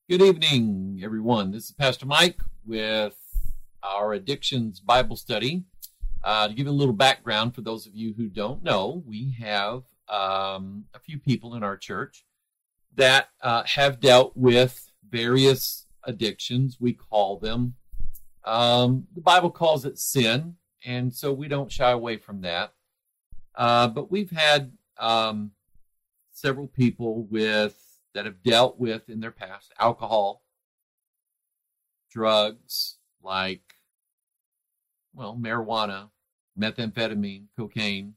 Good evening, everyone. This is Pastor Mike with our Addictions Bible Study. To give you a little background for those of you who don't know, we have a few people in our church that have dealt with various addictions. We call them, the Bible calls it sin, and so we don't shy away from that. But we've had several people that have dealt with in their past alcohol, drugs like, marijuana, methamphetamine, cocaine.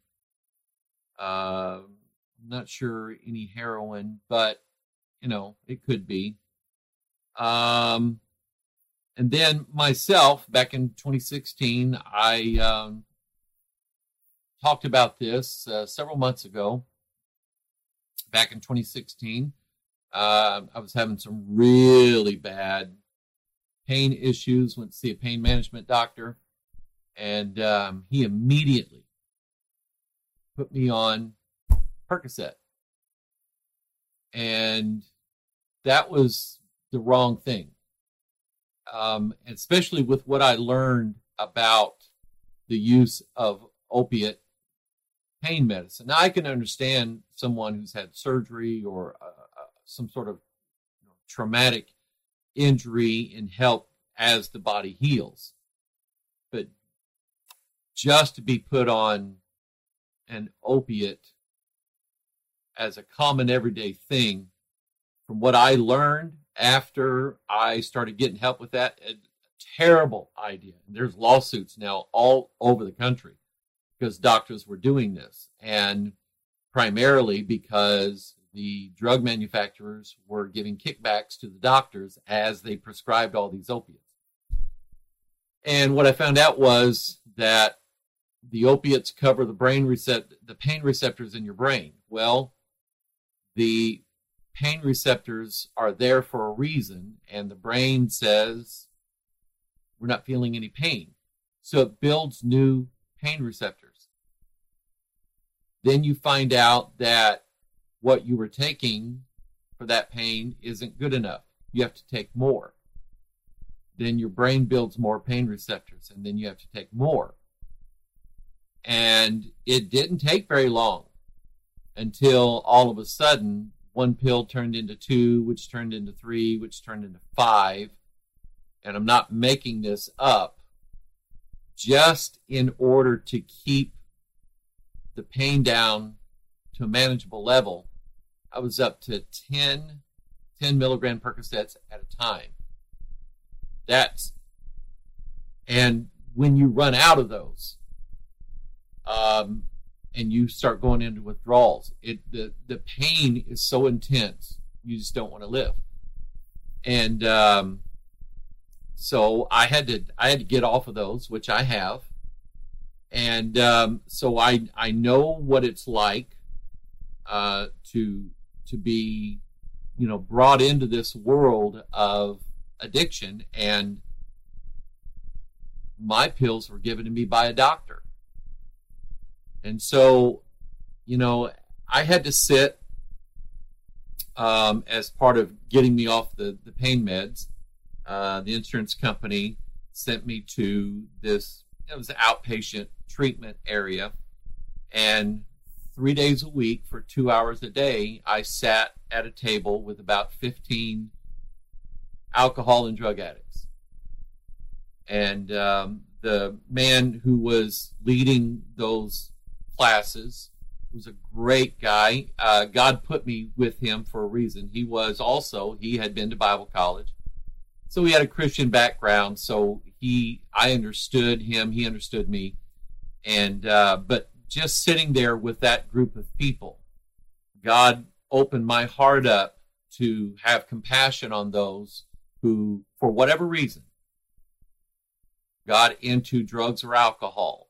Not sure any heroin, but, it could be. And then myself, back in 2016, I talked about this several months ago. Back in 2016, I was having some really bad pain issues, went to see a pain management doctor, and he immediately put me on Percocet. And that was the wrong thing, especially with what I learned about the use of opiate pain medicine. Now, I can understand someone who's had surgery or some sort of traumatic injury and help as the body heals. But just to be put on an opiate as a common everyday thing, from what I learned after I started getting help with that, a terrible idea. And there's lawsuits now all over the country because doctors were doing this, and primarily because the drug manufacturers were giving kickbacks to the doctors as they prescribed all these opiates. And what I found out was that the opiates cover the pain receptors in your brain. Well, the pain receptors are there for a reason, and the brain says, we're not feeling any pain. So it builds new pain receptors. Then you find out that what you were taking for that pain isn't good enough. You have to take more. Then your brain builds more pain receptors, and then you have to take more. And it didn't take very long until all of a sudden, one pill turned into 2, which turned into 3, which turned into 5. And I'm not making this up. Just in order to keep the pain down to a manageable level, I was up to 10 milligram Percocets at a time. And when you run out of those, and you start going into withdrawals, the pain is so intense, you just don't want to live. And so I had to get off of those, which I have. And so I know what it's like to be, brought into this world of addiction. And my pills were given to me by a doctor. And so, I had to sit as part of getting me off the pain meds. The insurance company sent me to this, it was an outpatient treatment area. And 3 days a week for 2 hours a day, I sat at a table with about 15 alcohol and drug addicts. And the man who was leading those classes was a great guy. God put me with him for a reason. He had been to Bible college. So he had a Christian background. So I understood him. He understood me. And, but just sitting there with that group of people, God opened my heart up to have compassion on those who, for whatever reason, got into drugs or alcohol.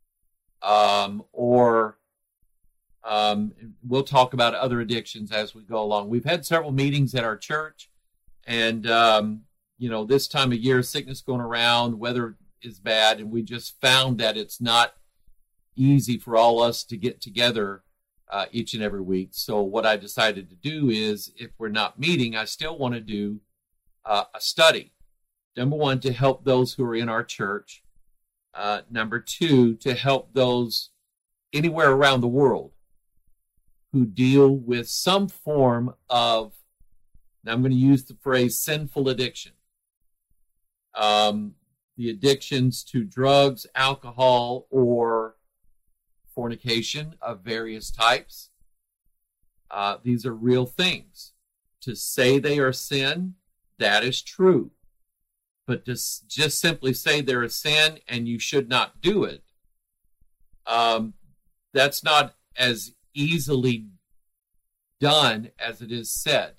We'll talk about other addictions as we go along. We've had several meetings at our church, and, this time of year, sickness going around, weather is bad, and we just found that it's not easy for all us to get together each and every week. So what I decided to do is, if we're not meeting, I still want to do a study. Number one, to help those who are in our church. Number two, to help those anywhere around the world who deal with some form of, now I'm going to use the phrase sinful addiction. The addictions to drugs, alcohol, or fornication of various types. These are real things. To say they are sin, that is true. But to just simply say they're a sin and you should not do it, that's not as easily done as it is said.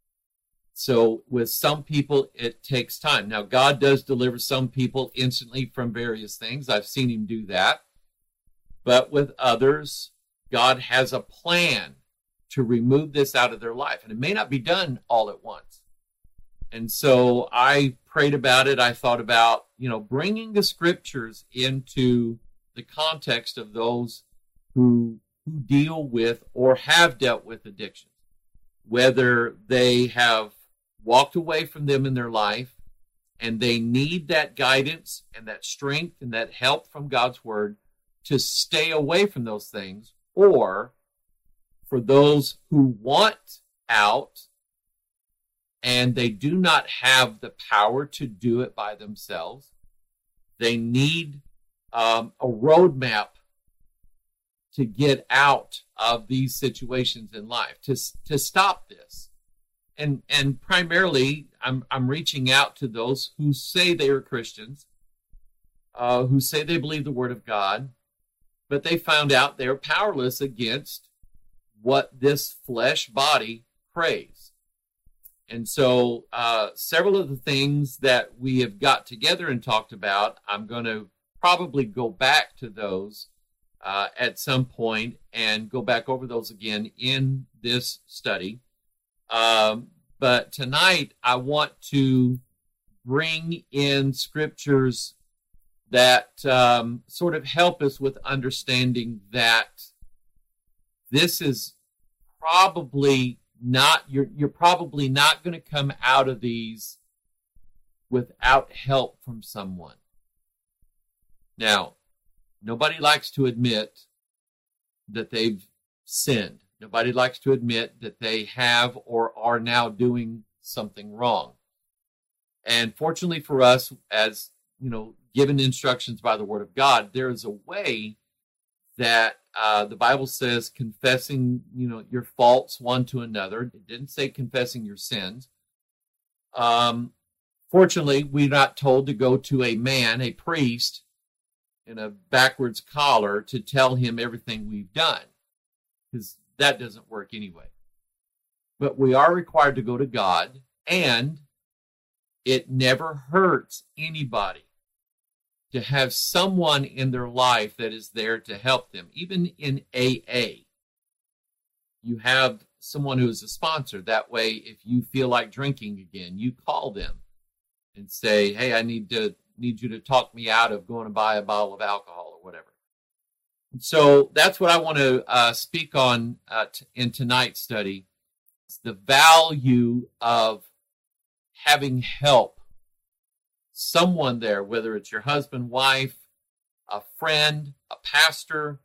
So with some people, it takes time. Now, God does deliver some people instantly from various things. I've seen him do that. But with others, God has a plan to remove this out of their life. And it may not be done all at once. And so I prayed about it. I thought about, bringing the scriptures into the context of those who deal with or have dealt with addictions, whether they have walked away from them in their life and they need that guidance and that strength and that help from God's word to stay away from those things, or for those who want out and they do not have the power to do it by themselves. They need a roadmap to get out of these situations in life, to stop this. And primarily, I'm reaching out to those who say they are Christians, who say they believe the Word of God, but they found out they're powerless against what this flesh body craves. And so several of the things that we have got together and talked about, I'm going to probably go back to those at some point and go back over those again in this study. But tonight I want to bring in scriptures that sort of help us with understanding that this is probably not, you're probably not going to come out of these without help from someone. Now, nobody likes to admit that they've sinned. Nobody likes to admit that they have or are now doing something wrong. And fortunately for us, as given instructions by the Word of God, there is a way that the Bible says confessing, your faults one to another. It didn't say confessing your sins. Fortunately, we're not told to go to a man, a priest, in a backwards collar to tell him everything we've done, because that doesn't work anyway. But we are required to go to God, and it never hurts anybody to have someone in their life that is there to help them. Even in AA, you have someone who is a sponsor. That way, if you feel like drinking again, you call them and say, hey, I need you to talk me out of going to buy a bottle of alcohol or whatever. And so that's what I want to speak on in tonight's study. It's the value of having help. Someone there, whether it's your husband, wife, a friend, a pastor,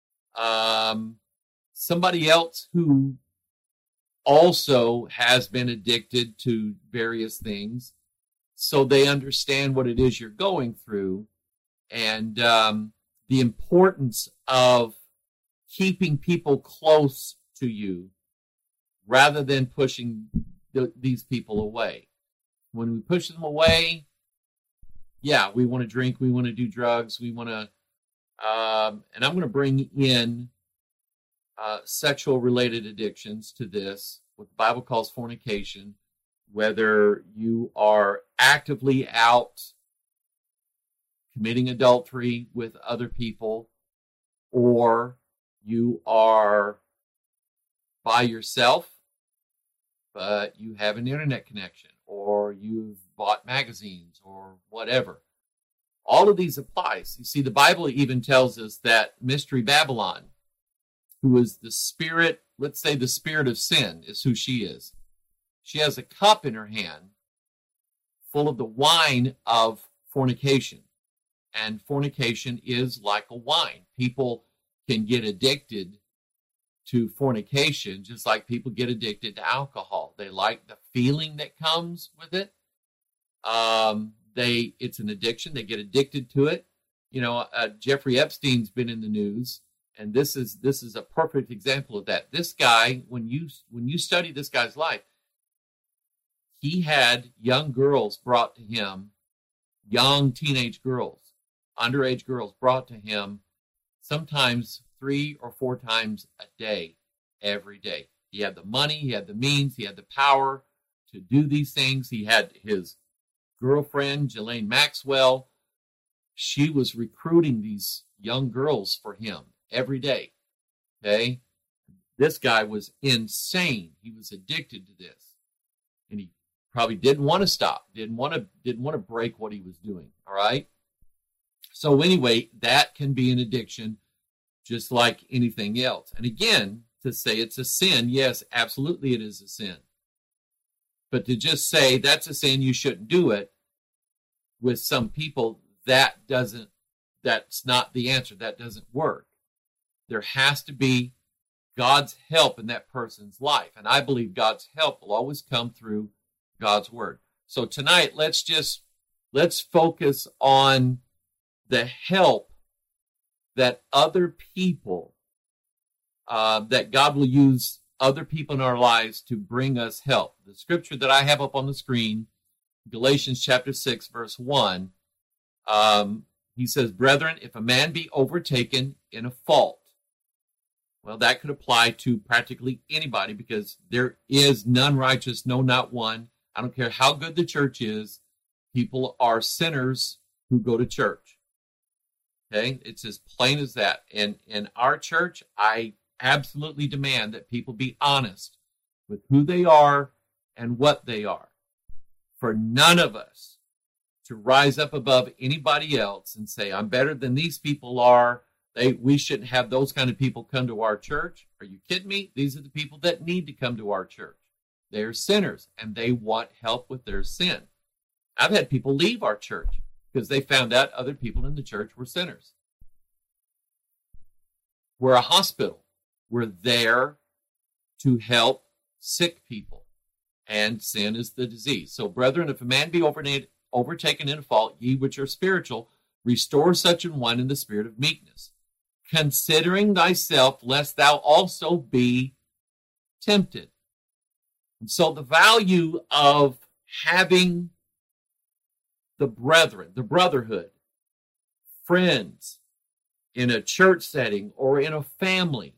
somebody else who also has been addicted to various things, so they understand what it is you're going through, and the importance of keeping people close to you rather than pushing these people away. When we push them away, yeah, we want to drink, we want to do drugs, we want to, and I'm going to bring in sexual related addictions to this, what the Bible calls fornication, whether you are actively out committing adultery with other people, or you are by yourself, but you have an internet connection, or you've bought magazines or whatever. All of these applies. You see, the Bible even tells us that Mystery Babylon, who is the spirit, let's say the spirit of sin is who she is. She has a cup in her hand, full of the wine of fornication. And fornication is like a wine. People can get addicted to fornication just like people get addicted to alcohol. They like the feeling that comes with it. It's an addiction. They get addicted to it. Jeffrey Epstein's been in the news, and this is a perfect example of that. This guy, when you study this guy's life, he had young girls brought to him, young teenage girls, underage girls brought to him, sometimes 3 or 4 times a day, every day. He had the money, he had the means, he had the power to do these things. He had his girlfriend, Ghislaine Maxwell. She was recruiting these young girls for him every day. Okay? This guy was insane. He was addicted to this. And he probably didn't want to stop, didn't want to break what he was doing. All right? So anyway, that can be an addiction just like anything else. And again, to say it's a sin, yes, absolutely it is a sin. But to just say that's a sin, you shouldn't do it, with some people, that's not the answer. That doesn't work. There has to be God's help in that person's life. And I believe God's help will always come through God's word. So tonight, let's focus on the help that other people, that God will use other people in our lives to bring us help. The scripture that I have up on the screen, Galatians chapter 6, verse 1, he says, "Brethren, if a man be overtaken in a fault," well, that could apply to practically anybody, because there is none righteous, no, not one. I don't care how good the church is. People are sinners who go to church. Okay? It's as plain as that. And in our church, I absolutely demand that people be honest with who they are and what they are. For none of us to rise up above anybody else and say, I'm better than these people are. We shouldn't have those kind of people come to our church. Are you kidding me? These are the people that need to come to our church. They're sinners, and they want help with their sin. I've had people leave our church because they found out other people in the church were sinners. We're a hospital. We're there to help sick people, and sin is the disease. So, brethren, if a man be overtaken in a fault, ye which are spiritual, restore such an one in the spirit of meekness, considering thyself, lest thou also be tempted. And so the value of having the brethren, the brotherhood, friends in a church setting or in a family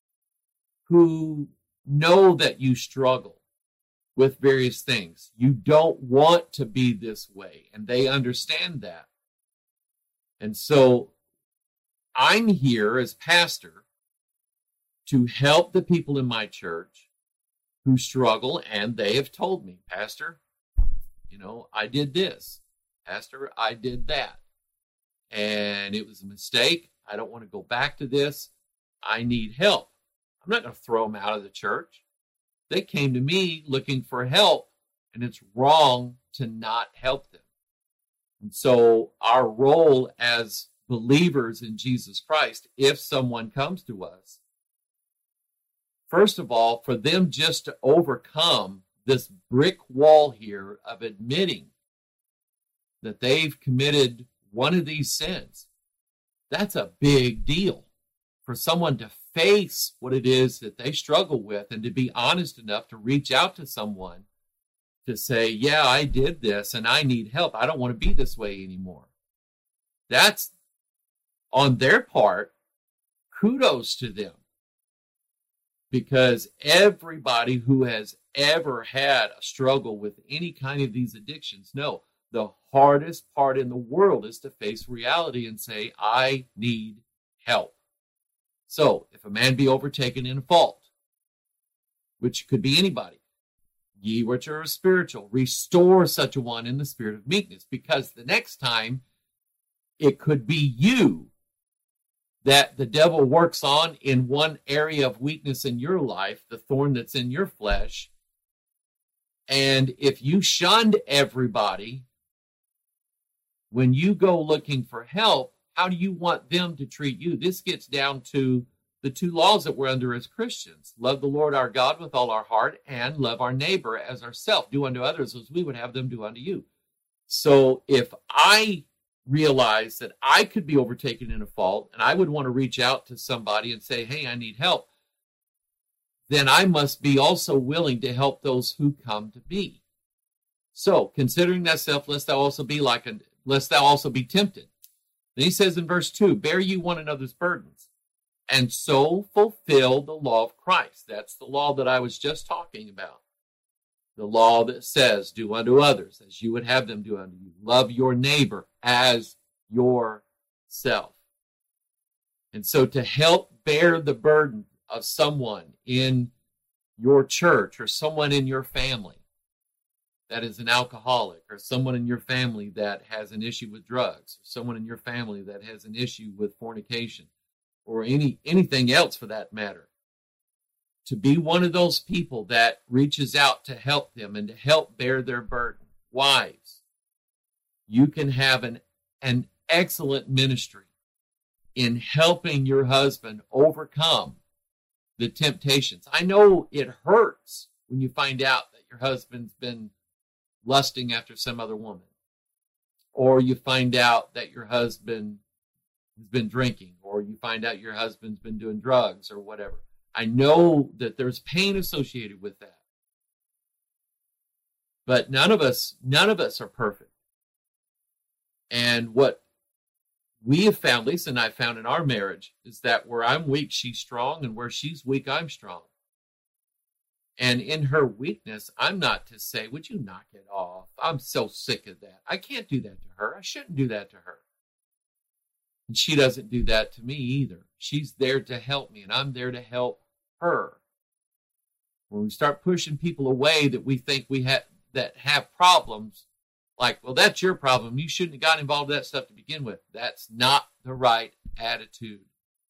who know that you struggle with various things. You don't want to be this way, and they understand that. And so I'm here as pastor to help the people in my church who struggle, and they have told me, Pastor, I did this. Pastor, I did that. And it was a mistake. I don't want to go back to this. I need help. I'm not going to throw them out of the church. They came to me looking for help, and it's wrong to not help them. And so our role as believers in Jesus Christ, if someone comes to us, first of all, for them just to overcome this brick wall here of admitting that they've committed one of these sins, that's a big deal. For someone to face what it is that they struggle with and to be honest enough to reach out to someone to say, yeah, I did this and I need help. I don't want to be this way anymore. That's, on their part, kudos to them. Because everybody who has ever had a struggle with any kind of these addictions know the hardest part in the world is to face reality and say, I need help. So, if a man be overtaken in a fault, which could be anybody, ye which are spiritual, restore such a one in the spirit of meekness, because the next time it could be you that the devil works on in one area of weakness in your life, the thorn that's in your flesh, And if you shunned everybody, when you go looking for help, how do you want them to treat you? This gets down to the two laws that we're under as Christians. Love the Lord our God with all our heart and love our neighbor as ourselves. Do unto others as we would have them do unto you. So if I realize that I could be overtaken in a fault and I would want to reach out to somebody and say, hey, I need help, then I must be also willing to help those who come to me. So considering thyself, lest thou also be tempted. Then he says in verse 2, bear you one another's burdens, and so fulfill the law of Christ. That's the law that I was just talking about. The law that says, do unto others as you would have them do unto you. Love your neighbor as yourself. And so to help bear the burden of someone in your church or someone in your family that is an alcoholic, or someone in your family that has an issue with drugs, or someone in your family that has an issue with fornication, or anything else for that matter. To be one of those people that reaches out to help them and to help bear their burden. Wives, you can have an excellent ministry in helping your husband overcome the temptations. I know it hurts when you find out that your husband's been lusting after some other woman, or you find out that your husband has been drinking, or you find out your husband's been doing drugs or whatever. I know that there's pain associated with that. But none of us are perfect. And what we have found, Lisa and I found in our marriage, is that where I'm weak, she's strong, and where she's weak, I'm strong. And in her weakness, I'm not to say, would you knock it off? I'm so sick of that. I can't do that to her. I shouldn't do that to her. And she doesn't do that to me either. She's there to help me, and I'm there to help her. When we start pushing people away that we think that have problems, like, well, that's your problem. You shouldn't have gotten involved in that stuff to begin with. That's not the right attitude.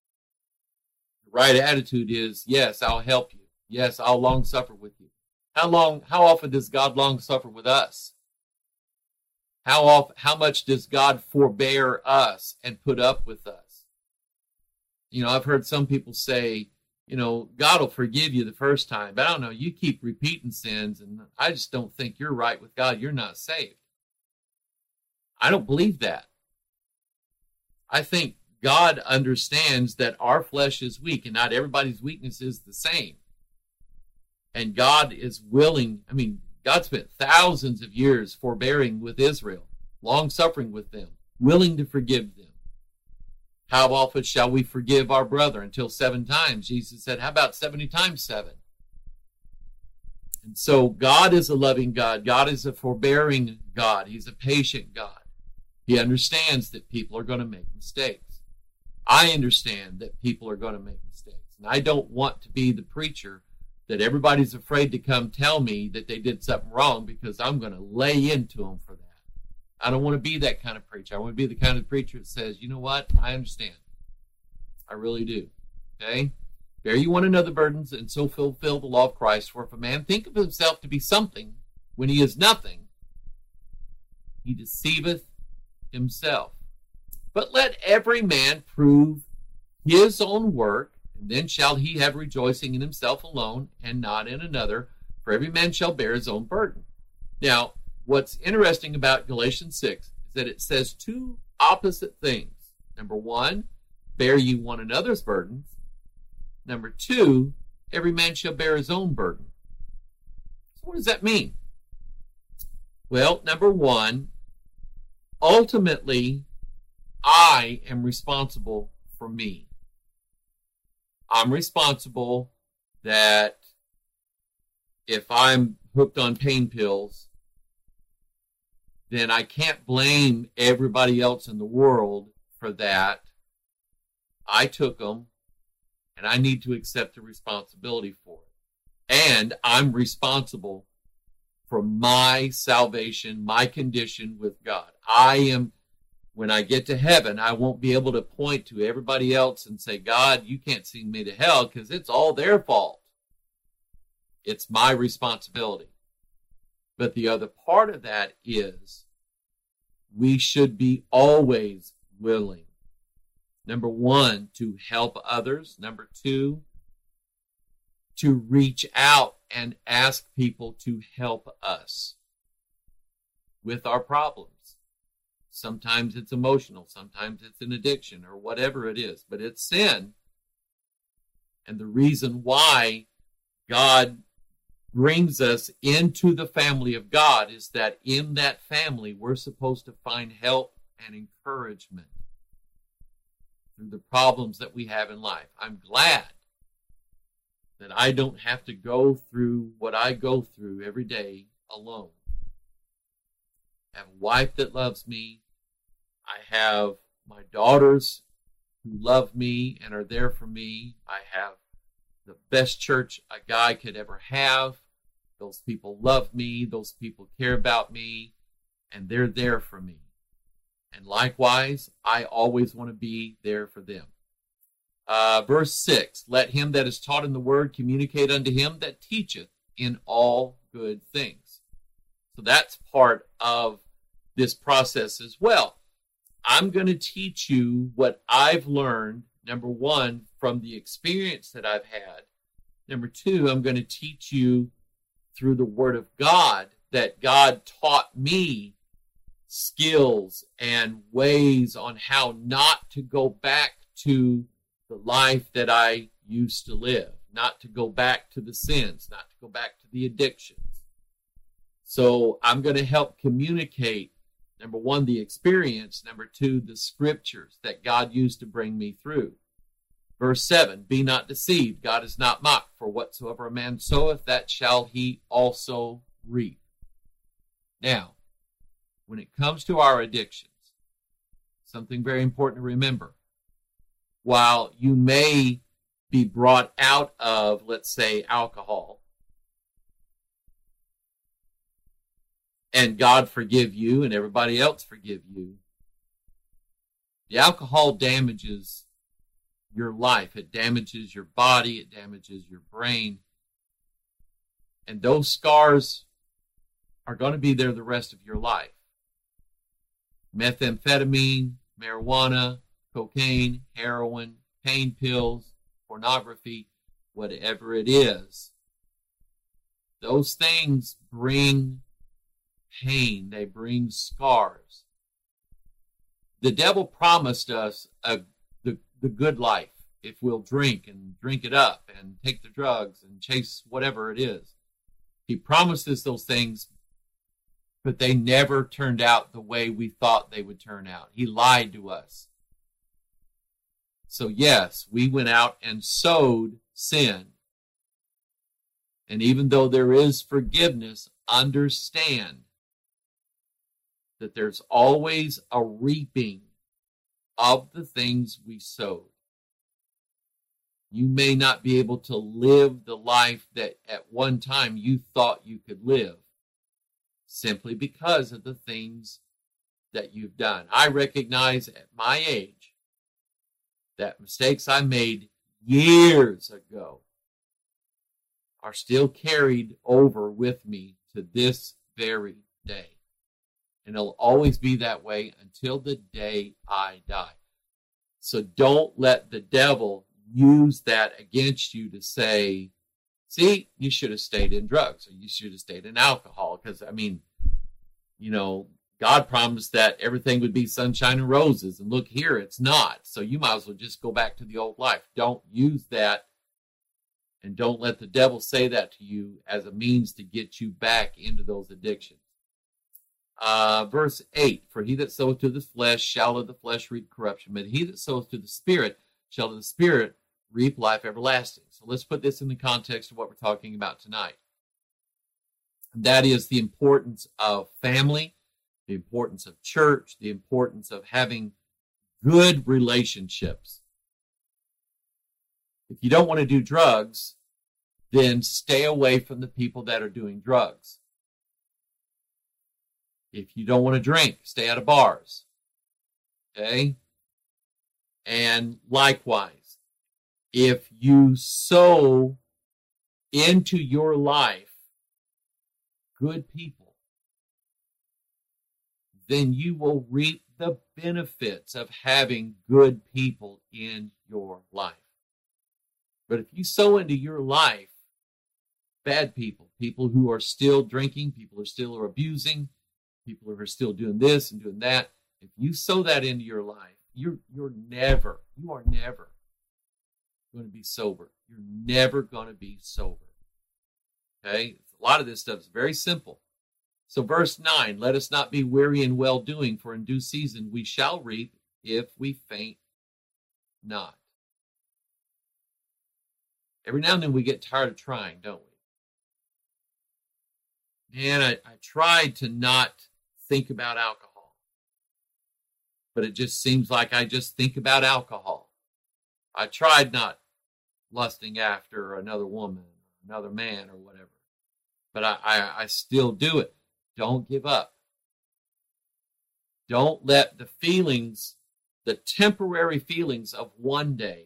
The right attitude is, yes, I'll help you. Yes, I'll long suffer with you. How often does God long suffer with us? How much does God forbear us and put up with us? You know, I've heard some people say, you know, God will forgive you the first time, but I don't know, you keep repeating sins, and I just don't think you're right with God. You're not saved. I don't believe that. I think God understands that our flesh is weak, and not everybody's weakness is the same. And God is willing, God spent thousands of years forbearing with Israel, long-suffering with them, willing to forgive them. How often shall we forgive our brother? Until 7 times. Jesus said, how about 70 times 7? And so God is a loving God. God is a forbearing God. He's a patient God. He understands that people are going to make mistakes. I understand that people are going to make mistakes. And I don't want to be the preacher that everybody's afraid to come tell me that they did something wrong, because I'm going to lay into them for that. I don't want to be that kind of preacher. I want to be the kind of preacher that says, you know what? I understand. I really do. Okay? Bear you one another burdens, and so fulfill the law of Christ. For if a man think of himself to be something when he is nothing, he deceiveth himself. But let every man prove his own work, and then shall he have rejoicing in himself alone, and not in another, for every man shall bear his own burden. Now, what's interesting about Galatians 6 is that it says 2 opposite things. Number 1, bear you one another's burdens. Number 2, every man shall bear his own burden. So what does that mean? Well, number 1, ultimately, I am responsible for me. I'm responsible that if I'm hooked on pain pills, then I can't blame everybody else in the world for that. I took them, and I need to accept the responsibility for it. And I'm responsible for my salvation, my condition with God. When I get to heaven, I won't be able to point to everybody else and say, God, you can't send me to hell, because it's all their fault. It's my responsibility. But the other part of that is we should be always willing. Number one, to help others. Number two, to reach out and ask people to help us with our problems. Sometimes it's emotional, sometimes it's an addiction or whatever it is, but it's sin. And the reason why God brings us into the family of God is that in that family, we're supposed to find help and encouragement through the problems that we have in life. I'm glad that I don't have to go through what I go through every day alone. I have a wife that loves me. I have my daughters who love me and are there for me. I have the best church a guy could ever have. Those people love me. Those people care about me. And they're there for me. And likewise, I always want to be there for them. Verse 6, let him that is taught in the word communicate unto him that teacheth in all good things. So that's part of this process as well. I'm going to teach you what I've learned, number one, from the experience that I've had. Number two, I'm going to teach you through the Word of God that God taught me skills and ways on how not to go back to the life that I used to live, not to go back to the sins, not to go back to the addictions. So I'm going to help communicate, number one, the experience, number two, the scriptures that God used to bring me through. Verse 7, be not deceived, God is not mocked, for whatsoever a man soweth, that shall he also reap. Now, when it comes to our addictions, something very important to remember. While you may be brought out of, let's say, alcohol, and God forgive you and everybody else forgive you, the alcohol damages your life. It damages your body. It damages your brain. And those scars are going to be there the rest of your life. Methamphetamine, marijuana, cocaine, heroin, pain pills, pornography, whatever it is, those things bring pain. They bring scars. The devil promised us the good life if we'll drink and drink it up and take the drugs and chase whatever it is. He promised us those things, but they never turned out the way we thought they would turn out. He lied to us. So yes, we went out and sowed sin. And even though there is forgiveness, understand that there's always a reaping of the things we sowed. You may not be able to live the life that at one time you thought you could live simply because of the things that you've done. I recognize at my age that mistakes I made years ago are still carried over with me to this very day. And it'll always be that way until the day I die. So don't let the devil use that against you to say, see, you should have stayed in drugs or you should have stayed in alcohol. Because, I mean, you know, God promised that everything would be sunshine and roses. And look here, it's not. So you might as well just go back to the old life. Don't use that. And don't let the devil say that to you as a means to get you back into those addictions. Verse 8, for he that soweth to the flesh shall of the flesh reap corruption, but he that soweth to the Spirit shall of the Spirit reap life everlasting. So let's put this in the context of what we're talking about tonight. That is the importance of family, the importance of church, the importance of having good relationships. If you don't want to do drugs, then stay away from the people that are doing drugs. If you don't want to drink, stay out of bars. Okay? And likewise, if you sow into your life good people, then you will reap the benefits of having good people in your life. But if you sow into your life bad people, people who are still drinking, people who are still abusing, people who are still doing this and doing that, if you sow that into your life, you are never going to be sober. You're never going to be sober. Okay? A lot of this stuff is very simple. So verse 9, let us not be weary in well-doing, for in due season we shall reap if we faint not. Every now and then we get tired of trying, don't we? Man, I tried to not think about alcohol, but it just seems like I just think about alcohol. I tried not lusting after another woman, another man, or whatever, but I still do it. Don't give up. Don't let the feelings, the temporary feelings of one day,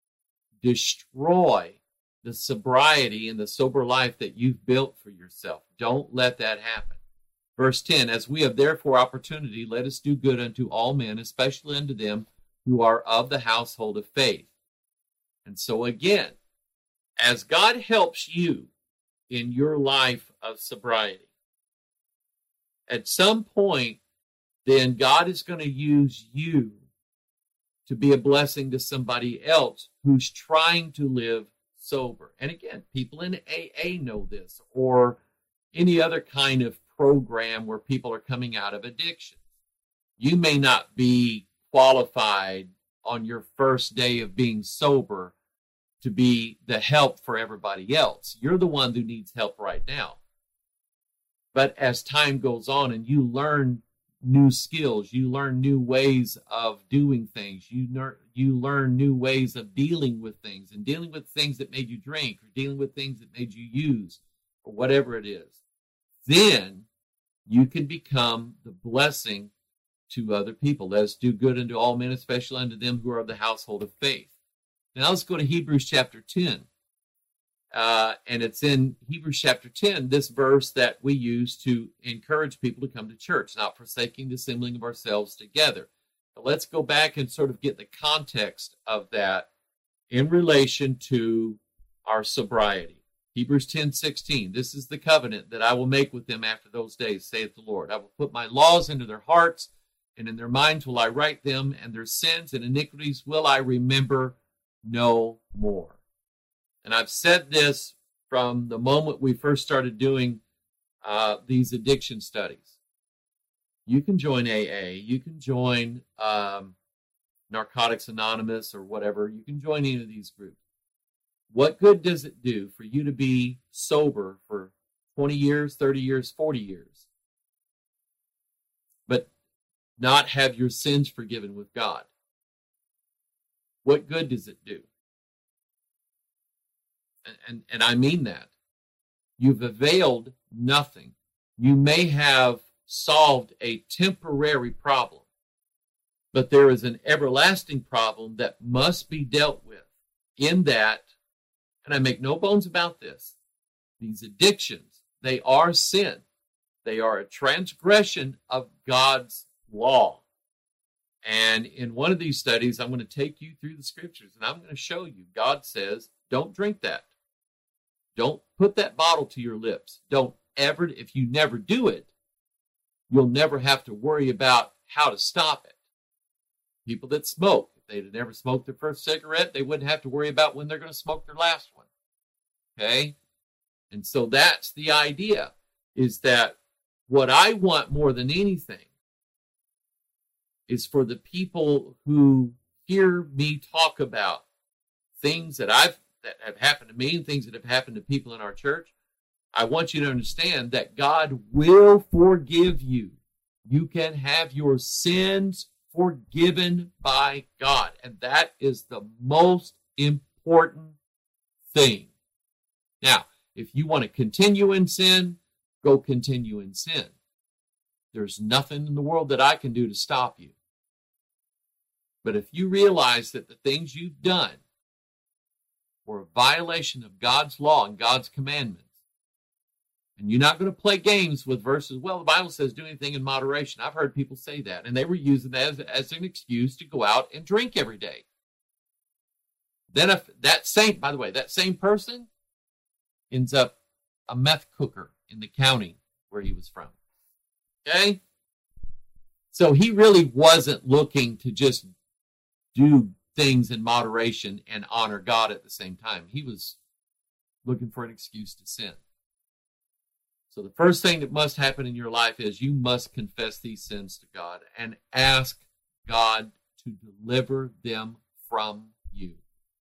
destroy the sobriety and the sober life that you've built for yourself. Don't let that happen. Verse 10, as we have therefore opportunity, let us do good unto all men, especially unto them who are of the household of faith. And so again, as God helps you in your life of sobriety, at some point, then God is going to use you to be a blessing to somebody else who's trying to live sober. And again, people in AA know this, or any other kind of program where people are coming out of addiction. You may not be qualified on your first day of being sober to be the help for everybody else. You're the one who needs help right now. But as time goes on and you learn new skills, you learn new ways of doing things, you learn new ways of dealing with things, and dealing with things that made you drink, or dealing with things that made you use, or whatever it is, then you can become the blessing to other people. Let us do good unto all men, especially unto them who are of the household of faith. Now let's go to Hebrews chapter 10. And it's in Hebrews chapter 10, this verse that we use to encourage people to come to church, not forsaking the assembling of ourselves together. But let's go back and sort of get the context of that in relation to our sobriety. Hebrews 10:16, this is the covenant that I will make with them after those days, saith the Lord. I will put my laws into their hearts, and in their minds will I write them, and their sins and iniquities will I remember no more. And I've said this from the moment we first started doing these addiction studies. You can join AA. You can join Narcotics Anonymous or whatever. You can join any of these groups. What good does it do for you to be sober for 20 years, 30 years, 40 years, but not have your sins forgiven with God? What good does it do? And I mean that. You've availed nothing. You may have solved a temporary problem, but there is an everlasting problem that must be dealt with. In that, and I make no bones about this, these addictions, they are sin. They are a transgression of God's law. And in one of these studies, I'm going to take you through the scriptures, and I'm going to show you, God says, don't drink that. Don't put that bottle to your lips. Don't ever, if you never do it, you'll never have to worry about how to stop it. People that smoke, if they'd never smoked their first cigarette, they wouldn't have to worry about when they're going to smoke their last one. Okay? And so that's the idea, is that what I want more than anything is for the people who hear me talk about things that have happened to me and things that have happened to people in our church. I want you to understand that God will forgive you. You can have your sins forgiven by God. And that is the most important thing. Now, if you want to continue in sin, go continue in sin. There's nothing in the world that I can do to stop you. But if you realize that the things you've done were a violation of God's law and God's commandments, And you're not going to play games with verses. Well, the Bible says do anything in moderation. I've heard people say that, and they were using that as an excuse to go out and drink every day. Then if that same, by the way, that same person ends up a meth cooker in the county where he was from. Okay? So he really wasn't looking to just do things in moderation and honor God at the same time. He was looking for an excuse to sin. So the first thing that must happen in your life is you must confess these sins to God and ask God to deliver them from you.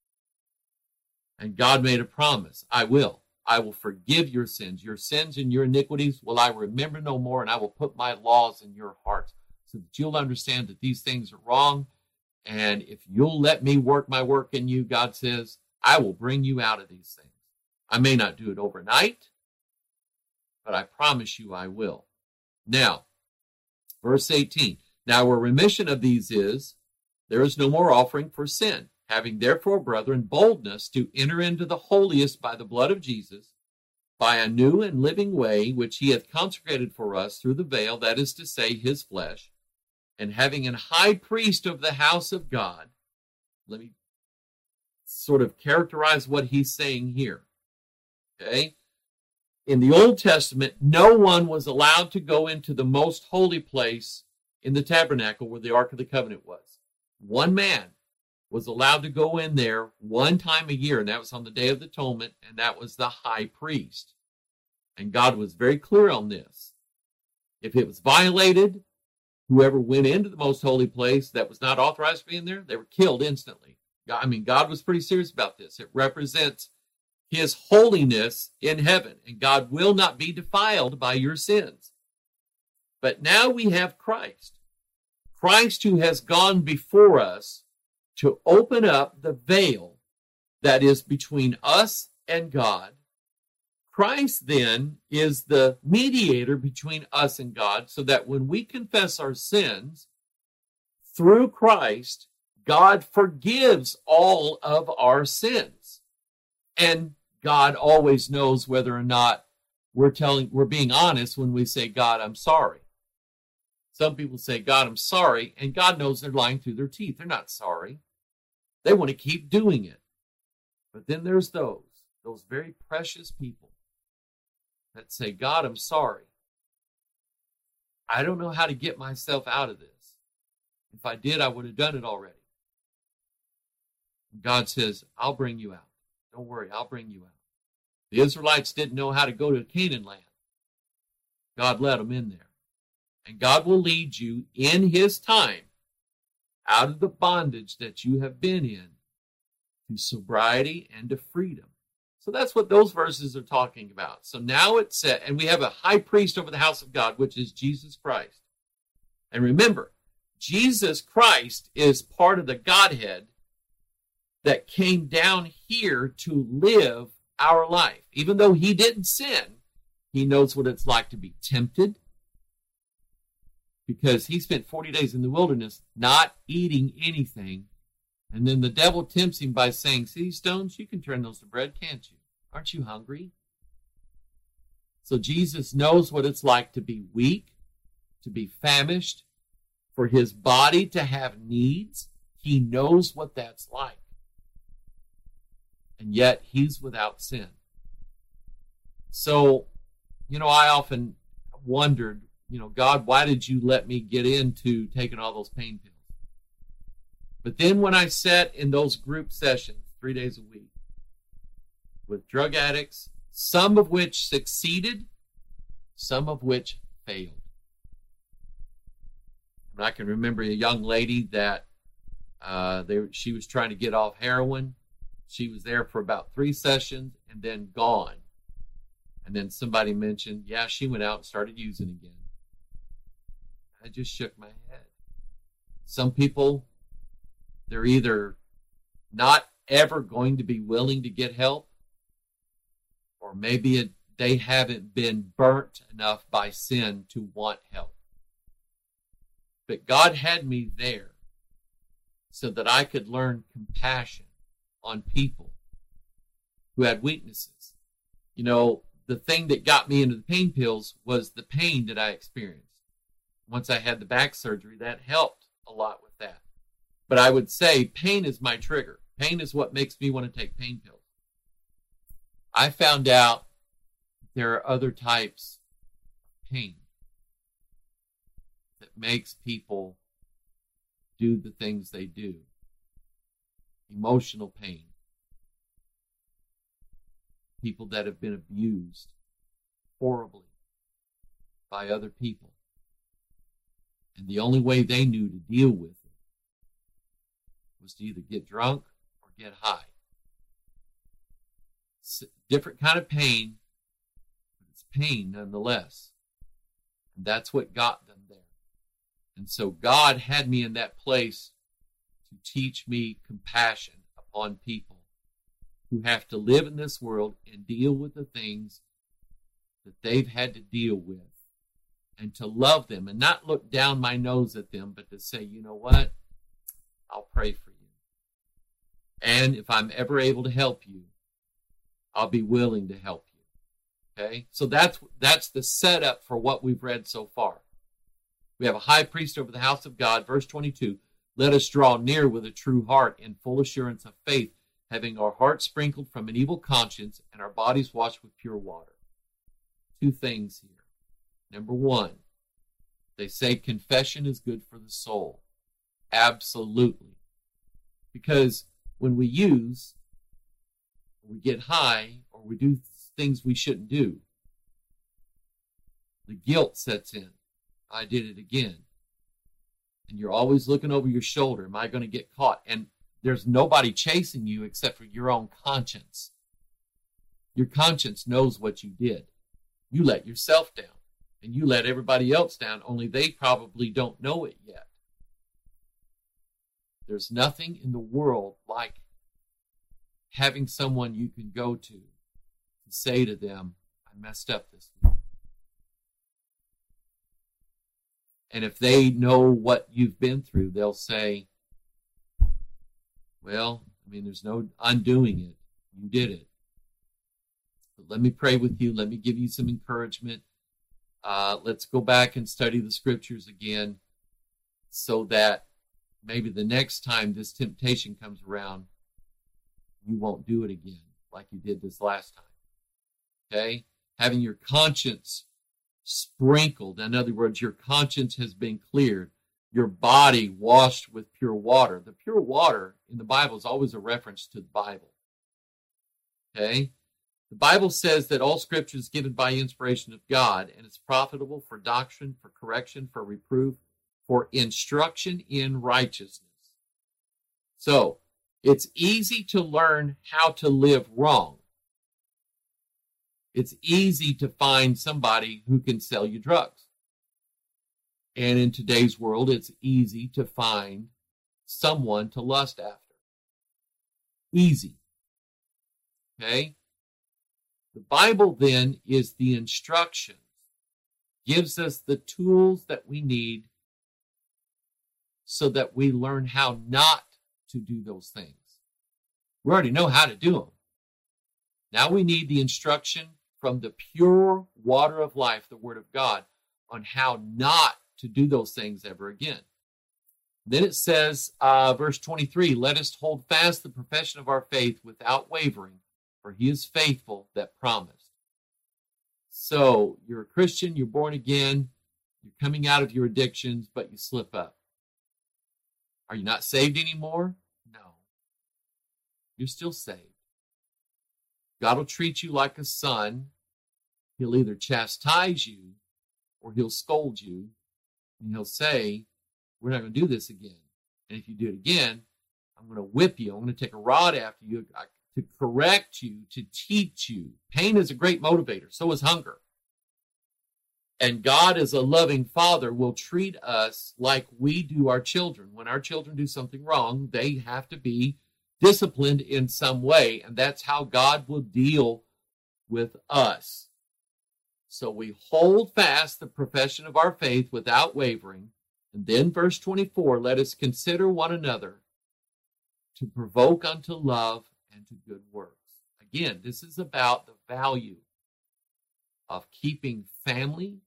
And God made a promise. I will forgive your sins. Your sins and your iniquities will I remember no more, and I will put my laws in your heart so that you'll understand that these things are wrong. And if you'll let me work my work in you, God says, I will bring you out of these things. I may not do it overnight, but I promise you I will. Now, verse 18. Now, where remission of these is, there is no more offering for sin. Having therefore, brethren, boldness to enter into the holiest by the blood of Jesus, by a new and living way, which he hath consecrated for us through the veil, that is to say, his flesh, and having an high priest of the house of God. Let me sort of characterize what he's saying here. Okay? In the Old Testament, no one was allowed to go into the most holy place in the tabernacle where the Ark of the Covenant was. One man was allowed to go in there one time a year, and that was on the Day of the Atonement, and that was the high priest. And God was very clear on this. If it was violated, whoever went into the most holy place that was not authorized to be in there, they were killed instantly. God was pretty serious about this. It represents his holiness in heaven, and God will not be defiled by your sins. But now we have Christ. Christ who has gone before us to open up the veil that is between us and God. Christ then is the mediator between us and God, so that when we confess our sins through Christ, God forgives all of our sins. And God always knows whether or not we're being honest when we say, God, I'm sorry. Some people say, God, I'm sorry, and God knows they're lying through their teeth. They're not sorry. They want to keep doing it. But then there's those very precious people that say, God, I'm sorry. I don't know how to get myself out of this. If I did, I would have done it already. God says, I'll bring you out. Don't worry, I'll bring you out. The Israelites didn't know how to go to Canaan land. God led them in there. And God will lead you in his time out of the bondage that you have been in to sobriety and to freedom. So that's what those verses are talking about. So now it's said, and we have a high priest over the house of God, which is Jesus Christ. And remember, Jesus Christ is part of the Godhead that came down here to live our life. Even though he didn't sin, he knows what it's like to be tempted, because he spent 40 days in the wilderness not eating anything. And then the devil tempts him by saying, see these stones? You can turn those to bread, can't you? Aren't you hungry? So Jesus knows what it's like to be weak, to be famished, for his body to have needs. He knows what that's like. And yet he's without sin. So, I often wondered, God, why did you let me get into taking all those pain pills? But then when I sat in those group sessions 3 days a week with drug addicts, some of which succeeded, some of which failed. And I can remember a young lady that she was trying to get off heroin. She was there for about 3 sessions and then gone. And then somebody mentioned, yeah, she went out and started using again. I just shook my head. Some people, they're either not ever going to be willing to get help, or maybe they haven't been burnt enough by sin to want help. But God had me there so that I could learn compassion on people who had weaknesses. the thing that got me into the pain pills was the pain that I experienced. Once I had the back surgery, that helped a lot with that. But I would say pain is my trigger. Pain is what makes me want to take pain pills. I found out there are other types of pain that makes people do the things they do. Emotional pain. People that have been abused horribly by other people. And the only way they knew to deal with it was to either get drunk or get high. It's a different kind of pain, but it's pain nonetheless. And that's what got them there. And so God had me in that place to teach me compassion upon people who have to live in this world and deal with the things that they've had to deal with, and to love them and not look down my nose at them, but to say, you know what? I'll pray for you. And if I'm ever able to help you, I'll be willing to help you. Okay? So that's the setup for what we've read so far. We have a high priest over the house of God. Verse 22, let us draw near with a true heart in full assurance of faith, having our hearts sprinkled from an evil conscience and our bodies washed with pure water. Two things here. Number one, they say confession is good for the soul. Absolutely. Because when we use, or we get high, or we do things we shouldn't do, the guilt sets in. I did it again. And you're always looking over your shoulder. Am I going to get caught? And there's nobody chasing you except for your own conscience. Your conscience knows what you did. You let yourself down. And you let everybody else down, only they probably don't know it yet. There's nothing in the world like having someone you can go to say to them, I messed up this week. And if they know what you've been through, they'll say, well, there's no undoing it. You did it. But let me pray with you. Let me give you some encouragement. Let's go back and study the scriptures again so that maybe the next time this temptation comes around, you won't do it again like you did this last time. Okay? Having your conscience sprinkled. In other words, your conscience has been cleared. Your body washed with pure water. The pure water in the Bible is always a reference to the Bible. Okay? The Bible says that all scripture is given by inspiration of God, and it's profitable for doctrine, for correction, for reproof, for instruction in righteousness. So, it's easy to learn how to live wrong. It's easy to find somebody who can sell you drugs. And in today's world, it's easy to find someone to lust after. Easy. Okay? The Bible then is the instructions, gives us the tools that we need so that we learn how not to do those things. We already know how to do them. Now we need the instruction from the pure water of life, the Word of God, on how not to do those things ever again. Then it says, verse 23, let us hold fast the profession of our faith without wavering, for he is faithful that promised. So you're a Christian, you're born again, you're coming out of your addictions, but you slip up. Are you not saved anymore? No. You're still saved. God will treat you like a son. He'll either chastise you or he'll scold you, and he'll say, we're not going to do this again. And if you do it again, I'm going to whip you. I'm going to take a rod after you to correct you, to teach you. Pain is a great motivator. So is hunger. And God, as a loving father, will treat us like we do our children. When our children do something wrong, they have to be disciplined in some way, and that's how God will deal with us. So we hold fast the profession of our faith without wavering. And then verse 24, let us consider one another to provoke unto love and to good works. Again, this is about the value of keeping family,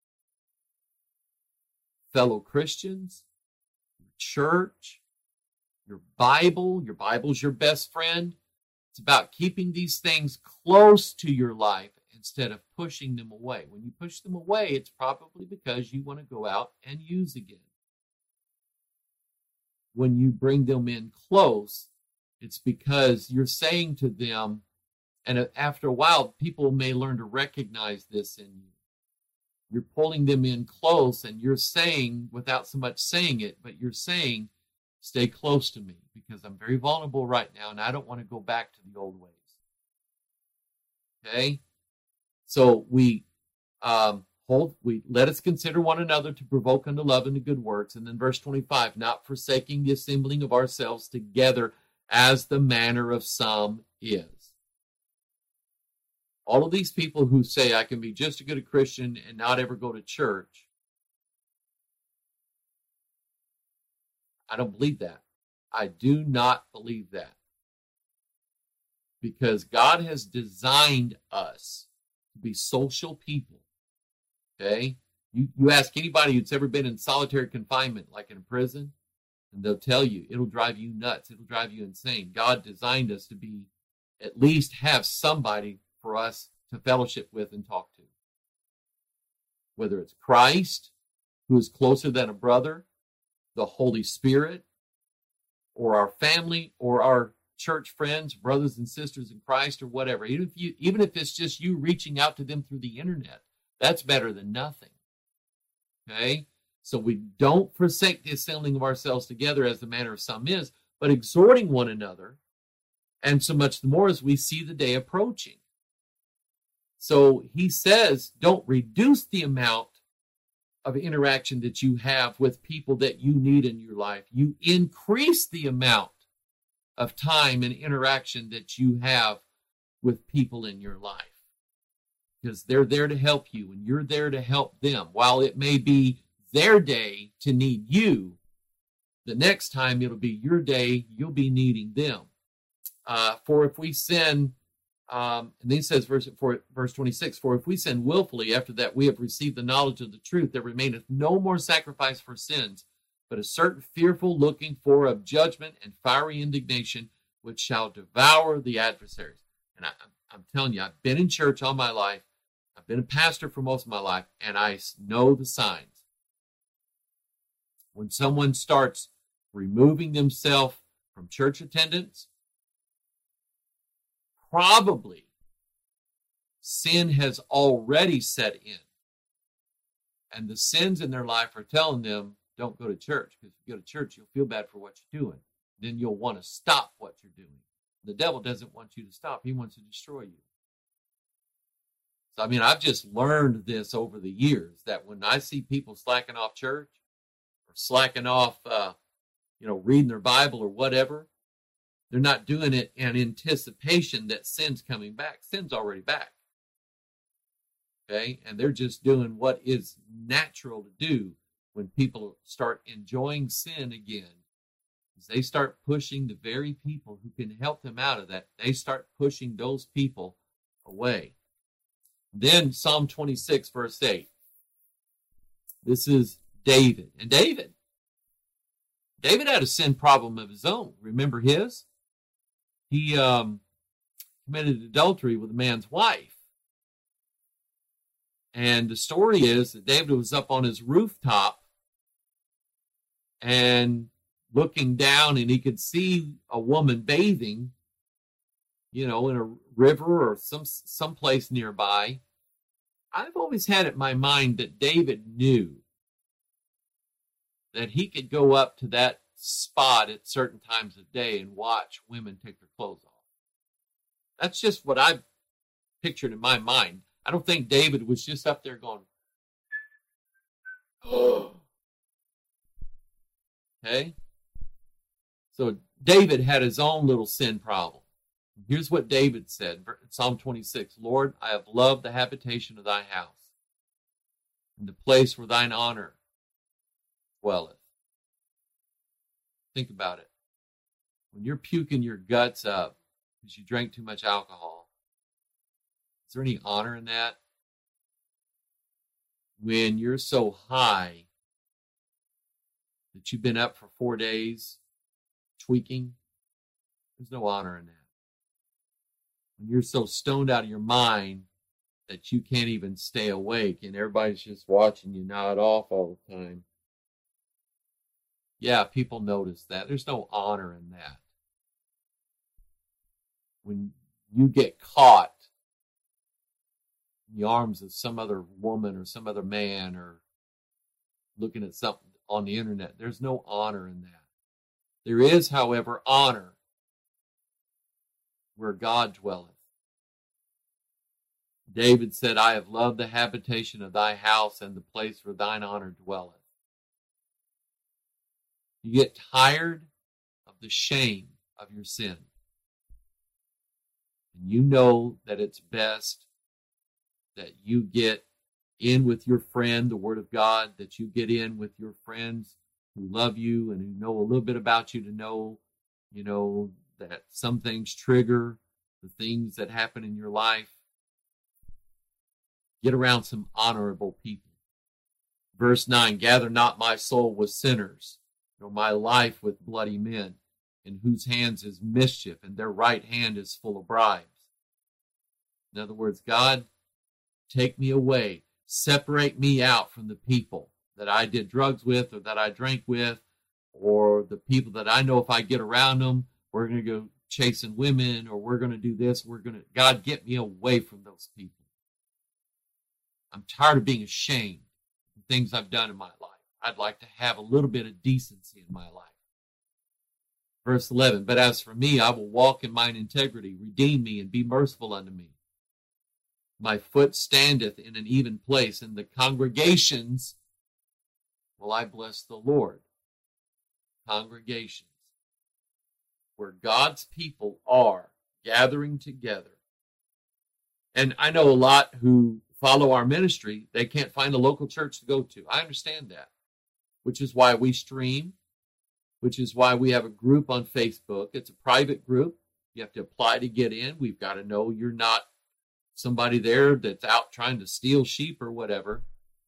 fellow Christians, your church, your Bible. Your Bible's your best friend. It's about keeping these things close to your life instead of pushing them away. When you push them away, it's probably because you want to go out and use again. When you bring them in close, it's because you're saying to them, and after a while, people may learn to recognize this in you. You're pulling them in close, and you're saying, without so much saying it, but you're saying, stay close to me because I'm very vulnerable right now, and I don't want to go back to the old ways. Okay? So we let us consider one another to provoke unto love and to good works. And then verse 25, not forsaking the assembling of ourselves together as the manner of some is. All of these people who say I can be just as good a Christian and not ever go to church, I don't believe that. I do not believe that. Because God has designed us to be social people. Okay? You ask anybody who's ever been in solitary confinement, like in a prison, and they'll tell you it'll drive you nuts. It'll drive you insane. God designed us to be, at least have somebody for us to fellowship with and talk to. Whether it's Christ, who is closer than a brother, the Holy Spirit, or our family, or our church friends, brothers and sisters in Christ, or whatever. Even if it's just you reaching out to them through the internet, that's better than nothing. Okay? So we don't forsake the assembling of ourselves together as the manner of some is, but exhorting one another, and so much the more as we see the day approaching. So he says, don't reduce the amount of interaction that you have with people that you need in your life. You increase the amount of time and interaction that you have with people in your life. Because they're there to help you and you're there to help them. While it may be their day to need you, the next time it'll be your day, you'll be needing them. For if we sin, and then he says, verse 26, for if we sin willfully after that we have received the knowledge of the truth, there remaineth no more sacrifice for sins, but a certain fearful looking for of judgment and fiery indignation, which shall devour the adversaries. And I'm telling you, I've been in church all my life. I've been a pastor for most of my life, and I know the signs. When someone starts removing themselves from church attendance, probably sin has already set in. And the sins in their life are telling them, don't go to church. Because if you go to church, you'll feel bad for what you're doing. Then you'll want to stop what you're doing. The devil doesn't want you to stop. He wants to destroy you. So, I've just learned this over the years, that when I see people slacking off church or slacking off, reading their Bible or whatever, they're not doing it in anticipation that sin's coming back. Sin's already back. Okay? And they're just doing what is natural to do when people start enjoying sin again. As they start pushing the very people who can help them out of that, they start pushing those people away. Then Psalm 26, verse 8. This is David. And David had a sin problem of his own. Remember his? He committed adultery with a man's wife. And the story is that David was up on his rooftop and looking down, and he could see a woman bathing, in a river or some place nearby. I've always had it in my mind that David knew that he could go up to that spot at certain times of day and watch women take their clothes off. That's just what I've pictured in my mind. I don't think David was just up there going, oh. Okay? So David had his own little sin problem. Here's what David said, Psalm 26, Lord, I have loved the habitation of thy house, and the place where thine honor dwelleth. Think about it. When you're puking your guts up because you drank too much alcohol, is there any honor in that? when you're so high that you've been up for 4 days tweaking, there's no honor in that. When you're so stoned out of your mind that you can't even stay awake and everybody's just watching you nod off all the time. Yeah, people notice that. There's no honor in that. When you get caught in the arms of some other woman or some other man or looking at something on the internet, there's no honor in that. There is, however, honor where God dwelleth. David said, I have loved the habitation of thy house and the place where thine honor dwelleth. You get tired of the shame of your sin. And you know that it's best that you get in with your friend, the Word of God, that you get in with your friends who love you and who know a little bit about you to know, that some things trigger the things that happen in your life. Get around some honorable people. Verse 9, gather not my soul with sinners, nor my life with bloody men, in whose hands is mischief, and their right hand is full of bribes. In other words, God, take me away. Separate me out from the people that I did drugs with or that I drank with, or the people that I know if I get around them, we're going to go chasing women, or we're going to do this. God, get me away from those people. I'm tired of being ashamed of things I've done in my life. I'd like to have a little bit of decency in my life. Verse 11, but as for me, I will walk in mine integrity. Redeem me and be merciful unto me. My foot standeth in an even place. In the congregations will I bless the Lord. Congregations. Where God's people are gathering together. And I know a lot who follow our ministry, they can't find a local church to go to. I understand that, which is why we stream, which is why we have a group on Facebook. It's a private group. You have to apply to get in. We've got to know you're not somebody there that's out trying to steal sheep or whatever.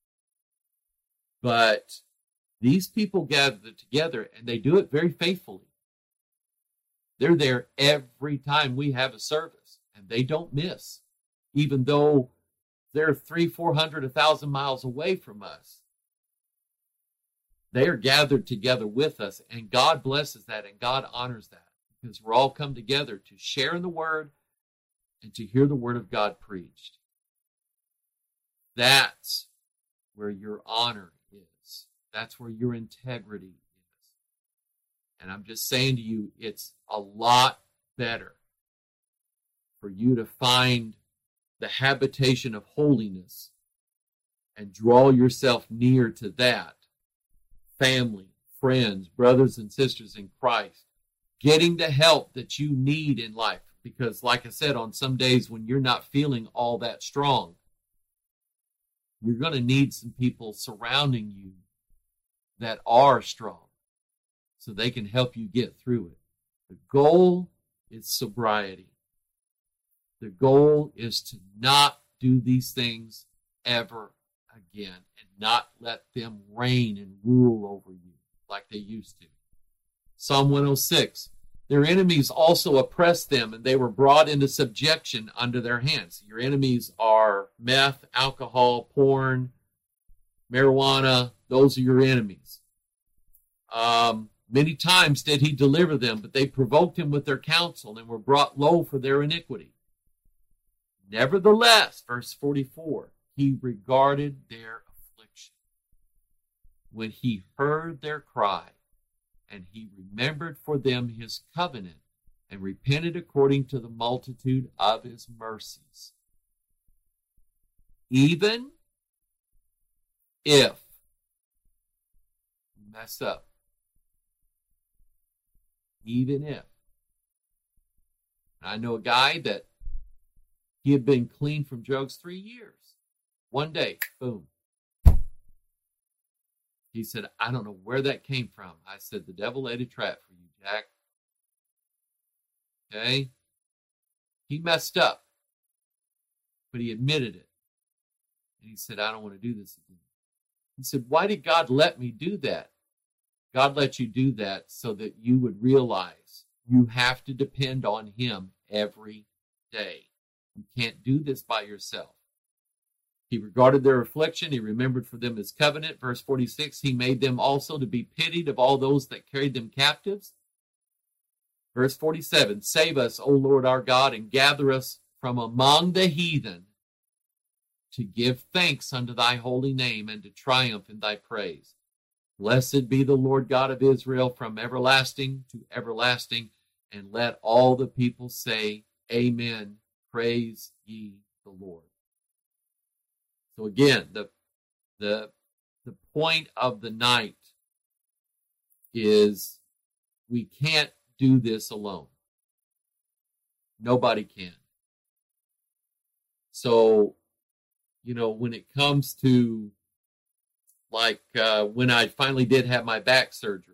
But these people gather together, and they do it very faithfully. They're there every time we have a service, and they don't miss, even though they're 300, 400, 1,000 miles away from us. They are gathered together with us, and God blesses that, and God honors that, because we're all come together to share in the Word and to hear the Word of God preached. That's where your honor is. That's where your integrity is. And I'm just saying to you, it's a lot better for you to find the habitation of holiness and draw yourself near to that. Family, friends, brothers and sisters in Christ, getting the help that you need in life. Because like I said, on some days when you're not feeling all that strong, you're going to need some people surrounding you that are strong so they can help you get through it. The goal is sobriety. The goal is to not do these things ever again and not let them reign and rule over you like they used to. Psalm 106, their enemies also oppressed them, and they were brought into subjection under their hands. Your enemies are meth, alcohol, porn, marijuana. Those are your enemies. Many times did he deliver them, but they provoked him with their counsel and were brought low for their iniquity. Nevertheless, verse 44, he regarded their affliction when he heard their cry, and he remembered for them his covenant and repented according to the multitude of his mercies. Even if you mess up, even if. I know a guy that he had been clean from drugs 3 years. One day, boom. He said, I don't know where that came from. I said, the devil laid a trap for you, Jack. Okay? He messed up, but he admitted it. And he said, I don't want to do this again. He said, why did God let me do that? God let you do that so that you would realize you have to depend on him every day. You can't do this by yourself. He regarded their affliction. He remembered for them his covenant. Verse 46, he made them also to be pitied of all those that carried them captives. Verse 47, save us, O Lord our God, and gather us from among the heathen to give thanks unto thy holy name and to triumph in thy praise. Blessed be the Lord God of Israel from everlasting to everlasting. And let all the people say, Amen. Praise ye the Lord. So again, the point of the night is we can't do this alone. Nobody can. So, when it comes to when I finally did have my back surgery,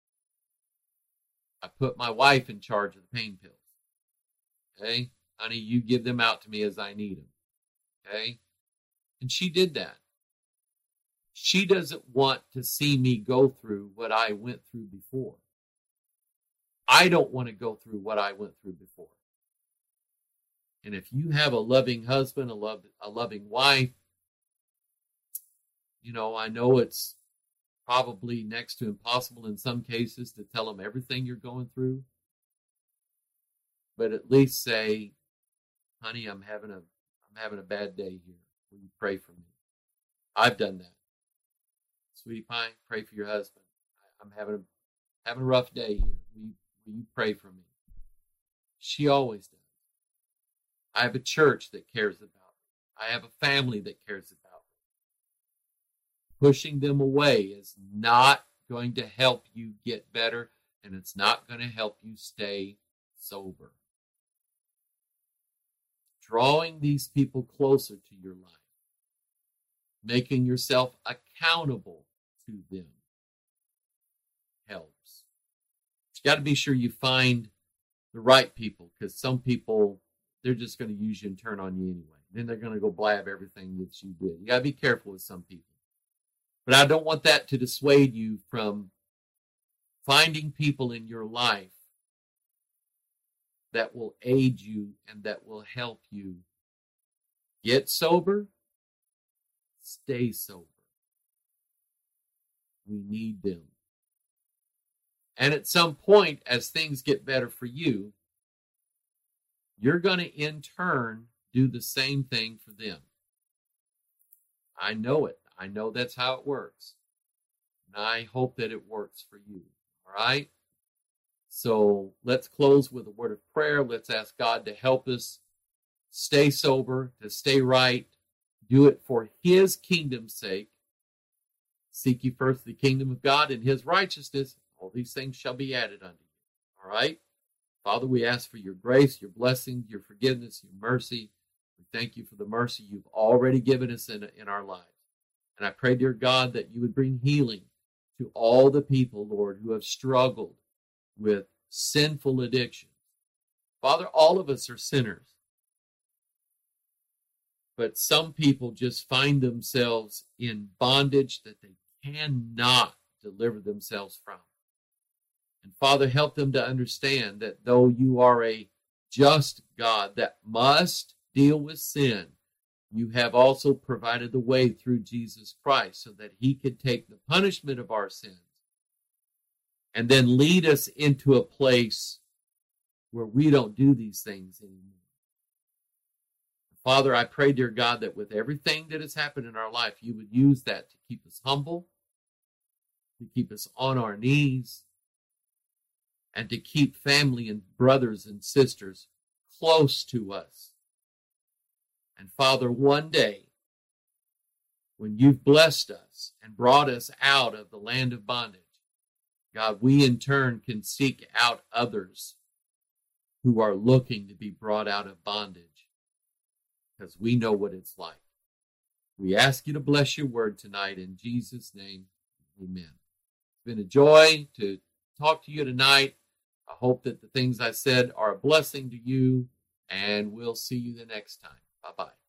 I put my wife in charge of the pain pills. Okay? Honey, you give them out to me as I need them. Okay? And she did that. She doesn't want to see me go through what I went through before. I don't want to go through what I went through before. And if you have a loving husband, a loving wife, I know it's probably next to impossible in some cases to tell them everything you're going through. But at least say, honey, I'm having a bad day here. Will you pray for me? I've done that. Sweetie pie, pray for your husband. I'm having a rough day here. Will you pray for me? She always does. I have a church that cares about me. I have a family that cares about me. Pushing them away is not going to help you get better, and it's not going to help you stay sober. Drawing these people closer to your life, making yourself accountable to them helps. You got to be sure you find the right people, because some people, they're just going to use you and turn on you anyway. Then they're going to go blab everything that you did. You got to be careful with some people. But I don't want that to dissuade you from finding people in your life that will aid you and that will help you get sober, stay sober. We need them. And at some point, as things get better for you, you're going to in turn do the same thing for them. I know it. I know that's how it works. And I hope that it works for you. All right? So let's close with a word of prayer. Let's ask God to help us stay sober, to stay right, do it for his kingdom's sake. Seek ye first the kingdom of God and his righteousness. All these things shall be added unto you. All right? Father, we ask for your grace, your blessing, your forgiveness, your mercy. We thank you for the mercy you've already given us in our lives. And I pray, dear God, that you would bring healing to all the people, Lord, who have struggled with sinful addictions. Father, all of us are sinners. But some people just find themselves in bondage that they cannot deliver themselves from. And Father, help them to understand that though you are a just God that must deal with sin, you have also provided the way through Jesus Christ so that he could take the punishment of our sins and then lead us into a place where we don't do these things anymore. Father, I pray, dear God, that with everything that has happened in our life, you would use that to keep us humble, to keep us on our knees, and to keep family and brothers and sisters close to us. And Father, one day, when you've blessed us and brought us out of the land of bondage, God, we in turn can seek out others who are looking to be brought out of bondage, because we know what it's like. We ask you to bless your word tonight in Jesus' name. Amen. It's been a joy to talk to you tonight. I hope that the things I said are a blessing to you, and we'll see you the next time. Bye-bye.